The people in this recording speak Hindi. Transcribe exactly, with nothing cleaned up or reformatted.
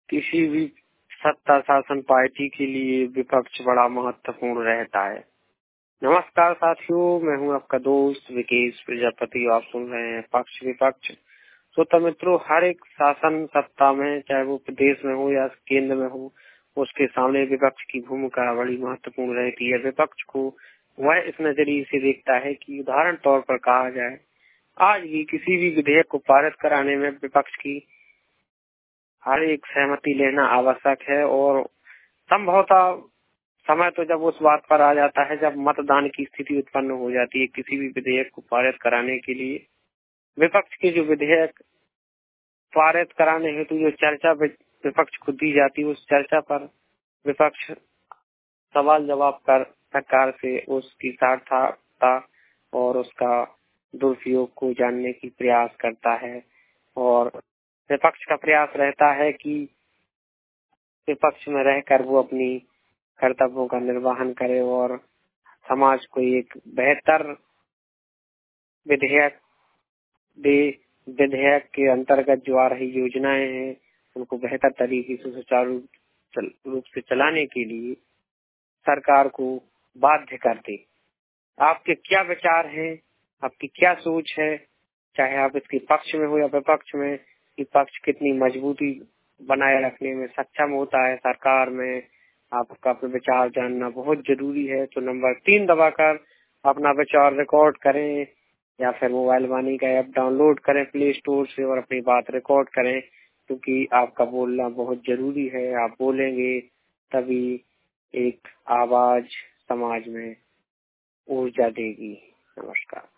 किसी भी सत्ता शासन पार्टी के लिए विपक्ष बड़ा महत्वपूर्ण रहता है। नमस्कार साथियों, मैं हूं आपका दोस्त विकेश प्रजापति। आप सुन रहे हैं पक्ष विपक्ष। श्रोता मित्रों, हर एक शासन सत्ता में, चाहे वो प्रदेश में हो या केंद्र में हो, उसके सामने विपक्ष की भूमिका बड़ी महत्वपूर्ण रहती है। विपक्ष को वह इस नजरिए से देखता है कि उदाहरण तौर पर कहा जाए, आज भी किसी भी विधेयक को पारित कराने में विपक्ष की हर एक सहमति लेना आवश्यक है। और संभवतः समय तो जब उस बात पर आ जाता है जब मतदान की स्थिति उत्पन्न हो जाती है किसी भी विधेयक को पारित कराने के लिए। विपक्ष के जो विधेयक पारित कराने हेतु जो चर्चा विपक्ष को दी जाती है, उस चर्चा पर विपक्ष सवाल जवाब कर सरकार से उसकी सार्थकता और उसका दुरुपयोग को जानने की प्रयास करता है। और विपक्ष का प्रयास रहता है कि विपक्ष में रहकर वो अपनी कर्तव्यों का निर्वहन करे और समाज को एक बेहतर विधेयक दे। विधेयक के अंतर्गत जो आ रही योजनाएं हैं उनको बेहतर तरीके से सुचारू रूप से चलाने के लिए सरकार को बाध्य कर दे। आपके क्या विचार हैं, आपकी क्या सोच है, चाहे आप इसके पक्ष में हो या विपक्ष में, कि पक्ष कितनी मजबूती बनाए रखने में सक्षम होता है सरकार में, आपका विचार जानना बहुत जरूरी है। तो नंबर तीन दबाकर अपना विचार रिकॉर्ड करें या फिर मोबाइल वाणी का ऐप डाउनलोड करें प्ले स्टोर से और अपनी बात रिकॉर्ड करें, क्योंकि आपका बोलना बहुत जरूरी है। आप बोलेंगे तभी एक आवाज समाज में ऊर्जा देगी। नमस्कार।